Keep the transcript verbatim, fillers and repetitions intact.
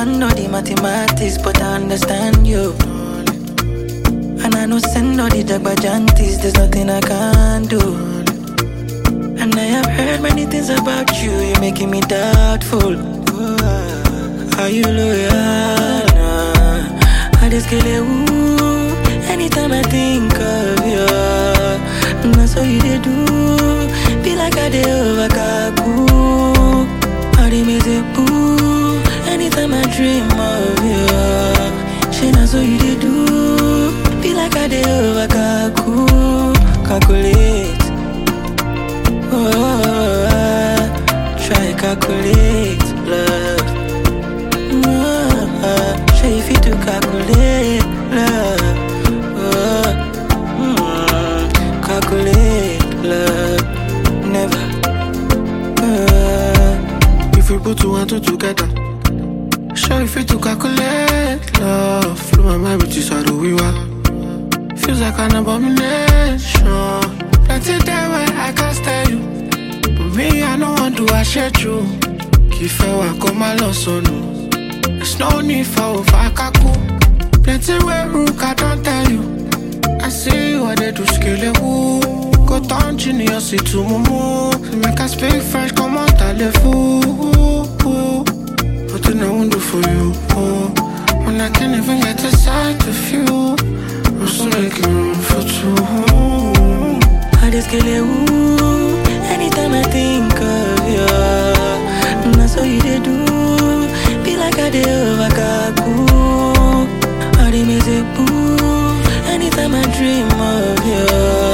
understand all the mathematics, but I understand you. And I know send all the jagbajantis, there's nothing I can't do. And I have heard many things about you, you're making me doubtful. Are you loyal? I just kill it, ooh. Anytime I think of you, that's what you did do. Be like I did over Kaku. How they make it boo. Anytime I dream of you, she knows what you did do. Be like I did over Kaku. Calculate. Oh, try calculate, love. Oh, show you fit to calculate, love. Oh, mm, calculate, love. Never. Oh. If we put two and two together, show you fit to calculate, love. Flow my mind with you, so do we walk. Feels like an abomination. Plenty there where I can't stay you. But me, I don't want to share you. If I walk on my loss on you. There's no need for Fakaku. Plenty where rook, I don't tell you. I see what they do, scale it, woo. Go down genius, see to mumu. Make us speak French, come on, telephone. What do I want to do for you? Oh, when I can't even get a sight of you. I'm so making room for two. I just kill it, ooh. Anytime I think of you, that's what you did do. Be like I did over Kaku. How they make it boo. Anytime I dream of you.